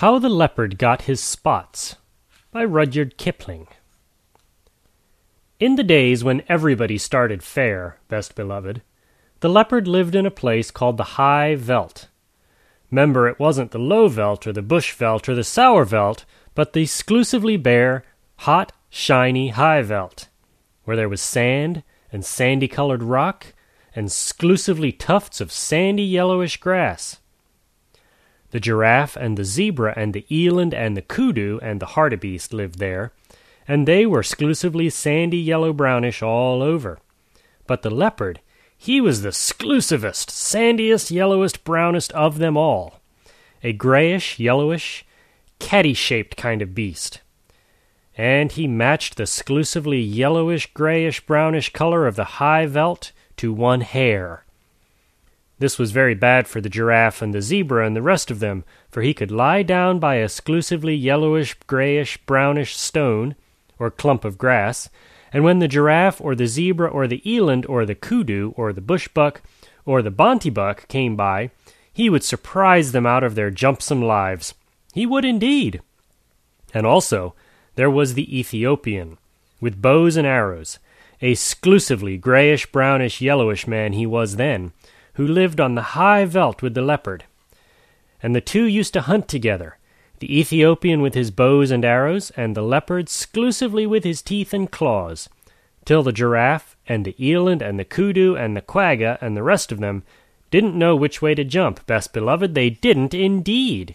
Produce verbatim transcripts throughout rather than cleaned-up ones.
How the Leopard Got His Spots by Rudyard Kipling. In the days when everybody started fair, best beloved, the leopard lived in a place called the High Veld. 'Member, it wasn't the Low Veld or the Bush Veld or the Sour Veld, but the exclusively bare, hot, shiny High Veld, where there was sand and sandy-colored rock and exclusively tufts of sandy yellowish grass. The giraffe and the zebra and the eland and the kudu and the hartebeest lived there, and they were exclusively sandy yellow-brownish all over. But the leopard, he was the exclusivest, sandiest, yellowest, brownest of them all, a grayish, yellowish, caddy-shaped kind of beast. And he matched the exclusively yellowish, grayish, brownish color of the High Veld to one hair. This was very bad for the giraffe and the zebra and the rest of them, for he could lie down by a exclusively yellowish, grayish, brownish stone, or clump of grass, and when the giraffe or the zebra or the eland or the kudu or the bushbuck or the bontybuck came by, he would surprise them out of their jumpsome lives. He would indeed. And also, there was the Ethiopian, with bows and arrows, a exclusively grayish, brownish, yellowish man he was then, who lived on the High Veld with the leopard. And the two used to hunt together, the Ethiopian with his bows and arrows, and the leopard exclusively with his teeth and claws, till the giraffe and the eland and the kudu and the quagga and the rest of them didn't know which way to jump, best beloved, they didn't indeed.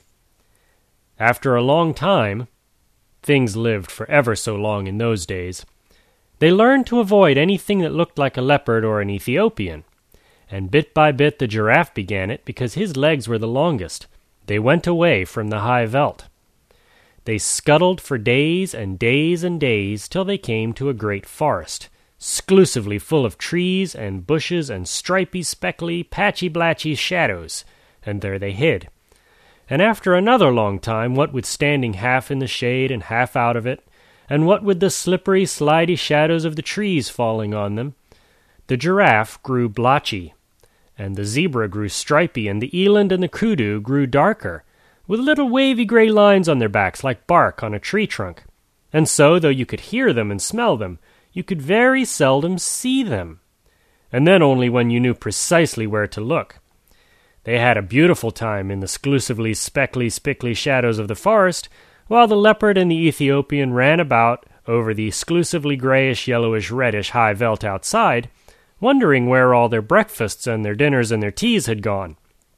After a long time, things lived for ever so long in those days, they learned to avoid anything that looked like a leopard or an Ethiopian. And bit by bit the giraffe began it, because his legs were the longest. They went away from the High Veld. They scuttled for days and days and days till they came to a great forest, exclusively full of trees and bushes and stripy, speckly, patchy-blatchy shadows, and there they hid. And after another long time, what with standing half in the shade and half out of it, and what with the slippery, slidey shadows of the trees falling on them, the giraffe grew blotchy, and the zebra grew stripy, and the eland and the kudu grew darker, with little wavy gray lines on their backs like bark on a tree trunk. And so, though you could hear them and smell them, you could very seldom see them, and then only when you knew precisely where to look. They had a beautiful time in the exclusively speckly, spickly shadows of the forest, while the leopard and the Ethiopian ran about over the exclusively grayish, yellowish, reddish High Veld outside, wondering where all their breakfasts and their dinners and their teas had gone.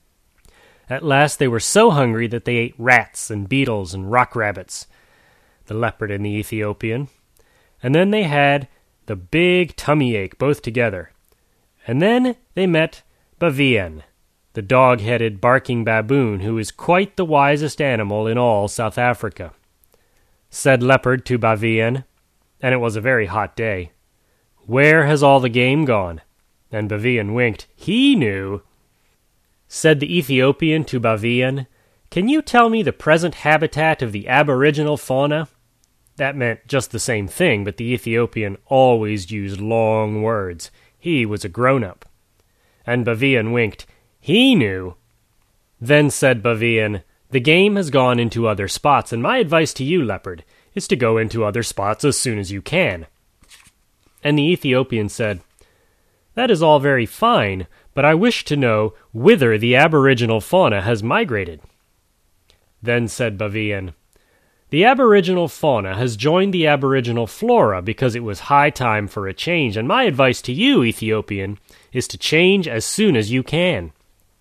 At last they were so hungry that they ate rats and beetles and rock rabbits, the leopard and the Ethiopian, and then they had the big tummy ache both together. And then they met Bavian, the dog-headed, barking baboon, who is quite the wisest animal in all South Africa. Said leopard to Bavian, and it was a very hot day, "Where has all the game gone?" And Bavian winked. He knew. Said the Ethiopian to Bavian, "Can you tell me the present habitat of the aboriginal fauna?" That meant just the same thing, but the Ethiopian always used long words. He was a grown-up. And Bavian winked. He knew. Then said Bavian, "The game has gone into other spots, and my advice to you, leopard, is to go into other spots as soon as you can." And the Ethiopian said, "That is all very fine, but I wish to know whither the aboriginal fauna has migrated." Then said Bavian, "The aboriginal fauna has joined the aboriginal flora because it was high time for a change, and my advice to you, Ethiopian, is to change as soon as you can."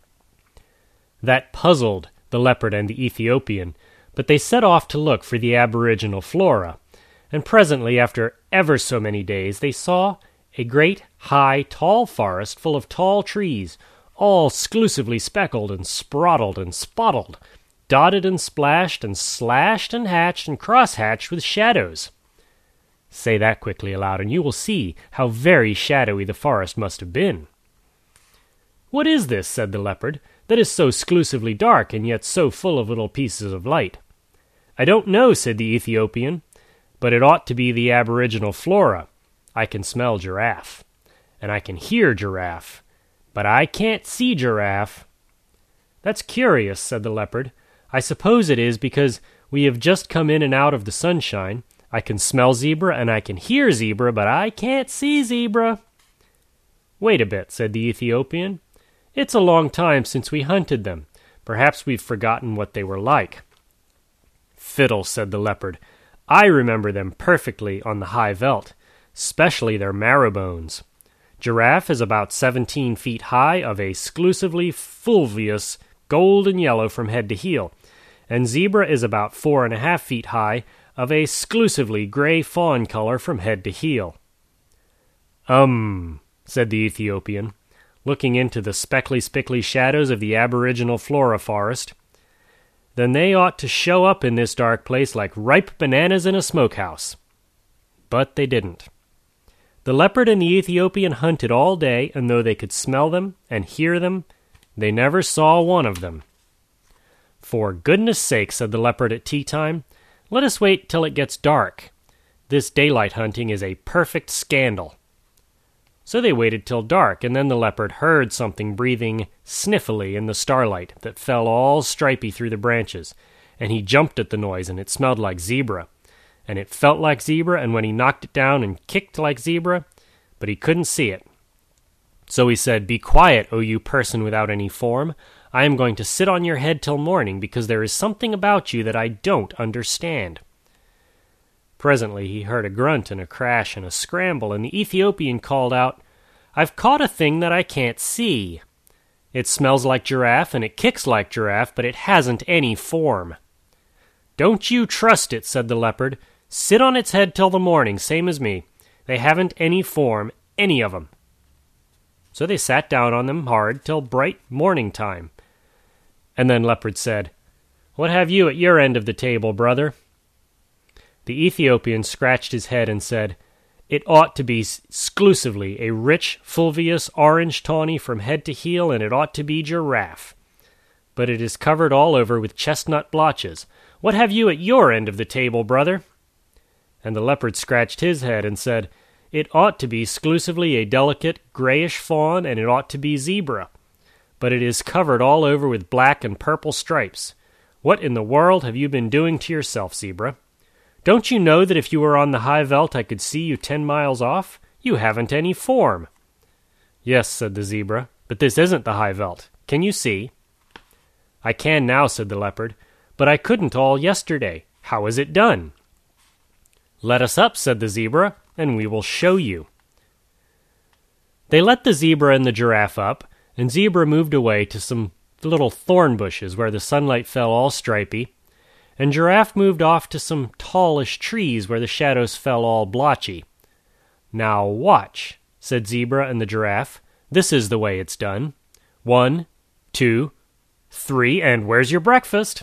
That puzzled the leopard and the Ethiopian, but they set off to look for the aboriginal flora. And presently, after ever so many days, they saw a great, high, tall forest full of tall trees, all exclusively speckled and sprottled and spottled, dotted and splashed and slashed and hatched and cross-hatched with shadows. Say that quickly aloud, and you will see how very shadowy the forest must have been. "What is this," said the leopard, "that is so exclusively dark and yet so full of little pieces of light?" "I don't know," said the Ethiopian, "but it ought to be the aboriginal flora. I can smell giraffe, and I can hear giraffe, but I can't see giraffe." "That's curious," said the leopard. I suppose it is because we have just come in and out of the sunshine. I can smell zebra and I can hear zebra, but I can't see zebra." "Wait a bit," said the Ethiopian. "It's a long time since we hunted them. Perhaps we've forgotten what they were like." "Fiddle," said the leopard. "I remember them perfectly on the high veldt, especially their marrow bones. Giraffe is about seventeen feet high, of a exclusively fulvous gold and yellow from head to heel, and zebra is about four and a half feet high, of a exclusively gray fawn color from head to heel." "Um," said the Ethiopian, looking into the speckly-spickly shadows of the aboriginal flora forest. "Then they ought to show up in this dark place like ripe bananas in a smokehouse." But they didn't. The leopard and the Ethiopian hunted all day, and though they could smell them and hear them, they never saw one of them. "For goodness sake," said the leopard at tea time, "let us wait till it gets dark. This daylight hunting is a perfect scandal." So they waited till dark, and then the leopard heard something breathing sniffily in the starlight that fell all stripy through the branches, and he jumped at the noise, and it smelled like zebra. And it felt like zebra, and when he knocked it down and kicked like zebra, but he couldn't see it. So he said, "Be quiet, O you person without any form. I am going to sit on your head till morning, because there is something about you that I don't understand." Presently he heard a grunt and a crash and a scramble, and the Ethiopian called out, "I've caught a thing that I can't see. It smells like giraffe, and it kicks like giraffe, but it hasn't any form." "Don't you trust it," said the leopard. "Sit on its head till the morning, same as me. They haven't any form, any of 'em." So they sat down on them hard till bright morning time. And then Leopard said, "What have you at your end of the table, brother?" The Ethiopian scratched his head and said, "It ought to be exclusively a rich, fulvous orange tawny from head to heel, and it ought to be giraffe. But it is covered all over with chestnut blotches. What have you at your end of the table, brother?" And the leopard scratched his head and said, "It ought to be exclusively a delicate grayish fawn, and it ought to be zebra. But it is covered all over with black and purple stripes. What in the world have you been doing to yourself, zebra? Don't you know that if you were on the high veldt I could see you ten miles off? You haven't any form." "Yes," said the zebra, "but this isn't the high veldt. Can you see?" "I can now," said the leopard, "but I couldn't all yesterday. How is it done?" "Let us up," said the zebra, "and we will show you." They let the zebra and the giraffe up, and Zebra moved away to some little thorn bushes where the sunlight fell all stripy, and Giraffe moved off to some tallish trees where the shadows fell all blotchy. "Now watch," said Zebra and the Giraffe. "This is the way it's done. One, two, three, and where's your breakfast?"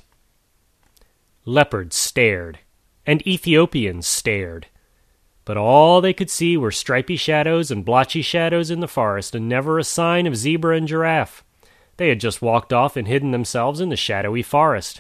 Leopard stared, and Ethiopians stared. But all they could see were stripy shadows and blotchy shadows in the forest, and never a sign of Zebra and Giraffe. They had just walked off and hidden themselves in the shadowy forest.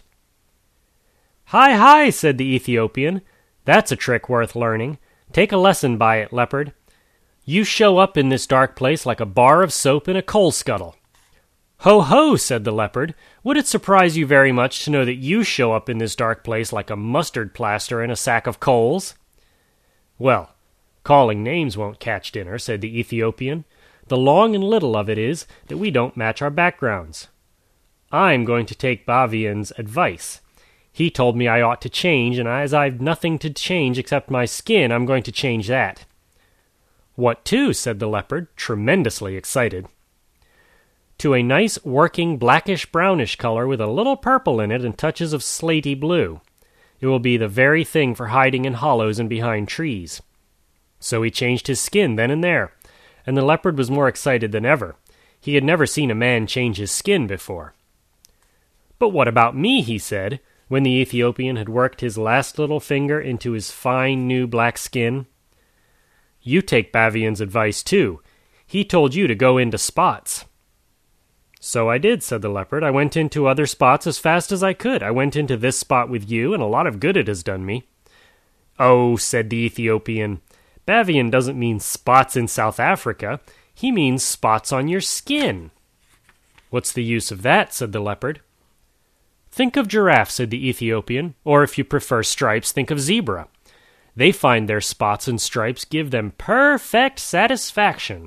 "Hi, hi," said the Ethiopian. "That's a trick worth learning. Take a lesson by it, Leopard. You show up in this dark place like a bar of soap in a coal scuttle." "Ho, ho," said the Leopard. "Would it surprise you very much to know that you show up in this dark place like a mustard plaster in a sack of coals?" "Well, calling names won't catch dinner," said the Ethiopian. "The long and little of it is that we don't match our backgrounds. I'm going to take Bavian's advice. He told me I ought to change, and as I've nothing to change except my skin, I'm going to change that." "What to?" said the Leopard, tremendously excited. "To a nice working blackish-brownish color with a little purple in it and touches of slaty blue. It will be the very thing for hiding in hollows and behind trees." So he changed his skin then and there, and the Leopard was more excited than ever. He had never seen a man change his skin before. "But what about me?" he said, when the Ethiopian had worked his last little finger into his fine new black skin. "You take Bavian's advice, too. He told you to go into spots." "So I did," said the Leopard. "I went into other spots as fast as I could. I went into this spot with you, and a lot of good it has done me." "Oh," said the Ethiopian, "Bavian doesn't mean spots in South Africa. He means spots on your skin." "What's the use of that?" said the Leopard. Think of giraffe, said the Ethiopian, or if you prefer stripes, think of zebra. They find their spots and stripes give them perfect satisfaction.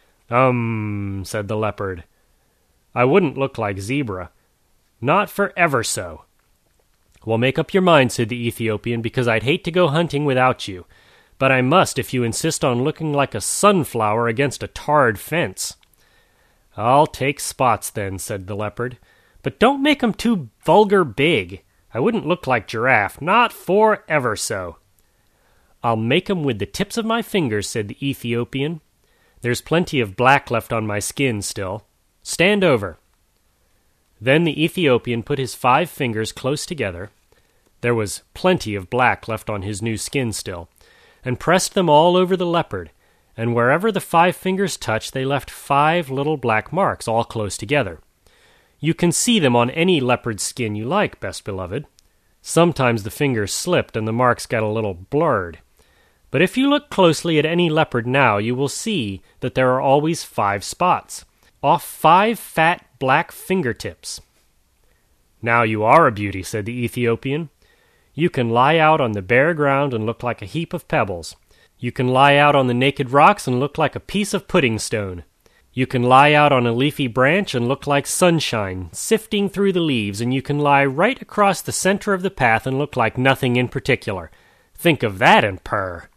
Um, said the leopard. I wouldn't look like zebra. Not for ever so. Well, make up your mind, said the Ethiopian, because I'd hate to go hunting without you. But I must if you insist on looking like a sunflower against a tarred fence. I'll take spots then, said the leopard. But don't make 'em too vulgar big. I wouldn't look like giraffe, not for ever so. I'll make 'em with the tips of my fingers, said the Ethiopian. There's plenty of black left on my skin still. Stand over. Then the Ethiopian put his five fingers close together. There was plenty of black left on his new skin still, and pressed them all over the leopard, and wherever the five fingers touched they left five little black marks all close together. You can see them on any leopard skin you like, best beloved. Sometimes the fingers slipped and the marks got a little blurred. But if you look closely at any leopard now, you will see that there are always five spots, off five fat black fingertips. Now you are a beauty, said the Ethiopian. You can lie out on the bare ground and look like a heap of pebbles. You can lie out on the naked rocks and look like a piece of pudding stone. You can lie out on a leafy branch and look like sunshine sifting through the leaves, and you can lie right across the center of the path and look like nothing in particular. Think of that and purr.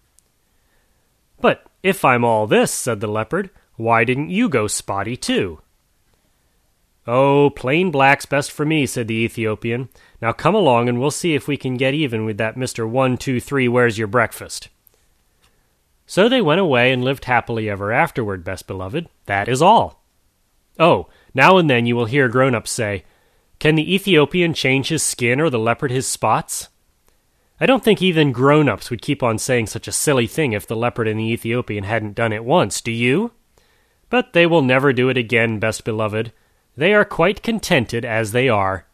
But if I'm all this, said the leopard, why didn't you go spotty too? Oh, plain black's best for me, said the Ethiopian. Now come along and we'll see if we can get even with that Mister One, Two, Three, where's your breakfast? So they went away and lived happily ever afterward, best beloved. That is all. Oh, now and then you will hear grown-ups say, Can the Ethiopian change his skin or the leopard his spots? I don't think even grown-ups would keep on saying such a silly thing if the leopard and the Ethiopian hadn't done it once, do you? But they will never do it again, best beloved. They are quite contented as they are.